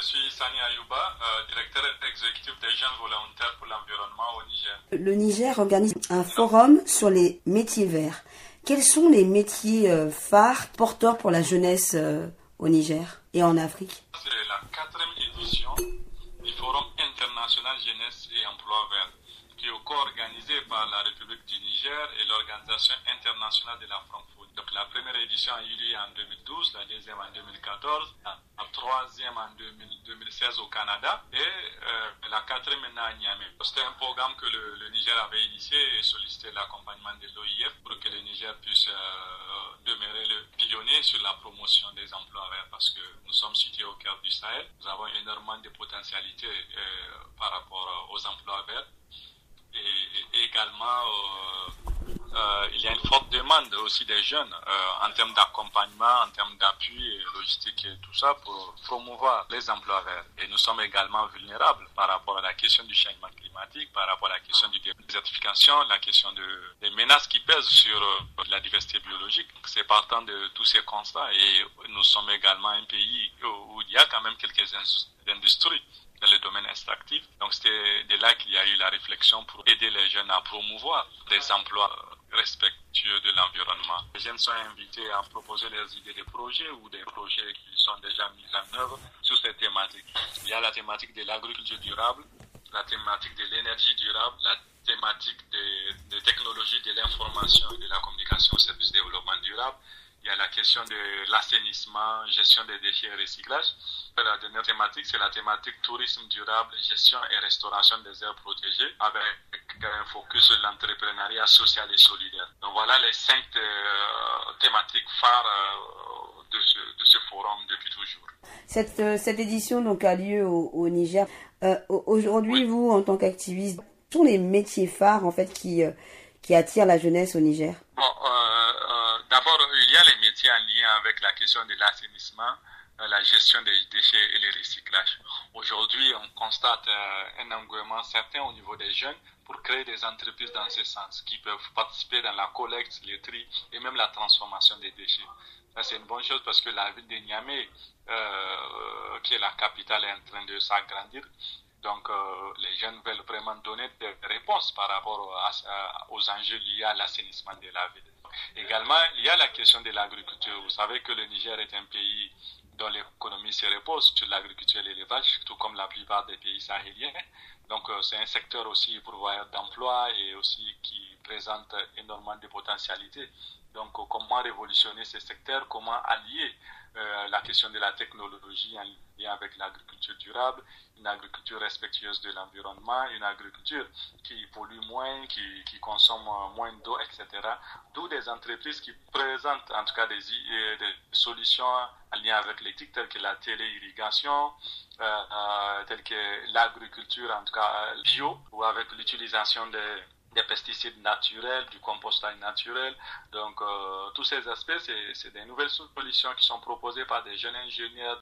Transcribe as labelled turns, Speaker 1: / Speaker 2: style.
Speaker 1: suis Sani Ayouba, directeur exécutif des jeunes volontaires pour l'environnement au Niger.
Speaker 2: Le Niger organise un forum sur les métiers verts. Quels sont les métiers phares porteurs pour la jeunesse au Niger et en Afrique?
Speaker 1: C'est la 4e édition du Forum international jeunesse et emploi vert, qui est co-organisé par la République du Niger et l'Organisation internationale de la francophonie. Donc la première édition a eu lieu en 2012, la deuxième en 2014, la troisième en 2016 au Canada et la 4e maintenant à Niamey. C'était un programme que le Niger avait initié et sollicité l'accompagnement de l'OIF pour que le Niger puisse demeurer le pionnier sur la promotion des emplois verts, parce que nous sommes situés au cœur du Sahel. Nous avons énormément de potentialités par rapport aux emplois verts. Et également, il y a une forte demande aussi des jeunes en termes d'accompagnement, en termes d'appui logistique et tout ça pour promouvoir les emplois verts. Et nous sommes également vulnérables par rapport à la question du changement climatique, par rapport à la question de la désertification, la question des menaces qui pèsent sur la diversité biologique. C'est partant de tous ces constats et nous sommes également un pays où il y a quand même quelques industries dans le domaine extractif. Donc c'était de là qu'il y a eu la réflexion pour aider les jeunes à promouvoir des emplois respectueux de l'environnement. Les jeunes sont invités à proposer leurs idées de projets ou des projets qui sont déjà mis en œuvre sur ces thématiques. Il y a la thématique de l'agriculture durable, la thématique de l'énergie durable, la thématique des technologies de l'information et de la communication au service de développement durable. Il y a la question de l'assainissement, gestion des déchets et recyclage. La dernière thématique, c'est la thématique tourisme durable, gestion et restauration des aires protégées, avec un focus sur l'entrepreneuriat social et solidaire. Donc voilà les 5 thématiques phares de ce forum depuis toujours.
Speaker 2: Cette édition donc a lieu au Niger. Aujourd'hui,
Speaker 1: Oui.
Speaker 2: vous, en tant qu'activiste, quels sont les métiers phares en fait qui attirent la jeunesse au Niger?
Speaker 1: D'abord, il y a les métiers en lien avec la question de l'assainissement, la gestion des déchets et le recyclage. Aujourd'hui, on constate un engouement certain au niveau des jeunes pour créer des entreprises dans ce sens, qui peuvent participer dans la collecte, le tri et même la transformation des déchets. Ça, c'est une bonne chose parce que la ville de Niamey, qui est la capitale, est en train de s'agrandir. Donc, les jeunes veulent vraiment donner des réponses par rapport aux enjeux liés à l'assainissement de la ville. Également, il y a la question de l'agriculture. Vous savez que le Niger est un pays dont l'économie se repose sur l'agriculture et l'élevage, tout comme la plupart des pays sahéliens. Donc, c'est un secteur aussi pourvoyeur d'emplois et aussi qui présente énormément de potentialités. Donc, comment révolutionner ce secteur, comment allier la question de la technologie en lien avec l'agriculture durable, une agriculture respectueuse de l'environnement, une agriculture qui pollue moins, qui consomme moins d'eau, etc. D'où des entreprises qui présentent en tout cas des solutions en lien avec l'éthique, telles que la téléirrigation, telles que l'agriculture en tout cas bio, ou avec l'utilisation des pesticides naturels, du compostage naturel. Donc, tous ces aspects, c'est des nouvelles solutions qui sont proposées par des jeunes ingénieurs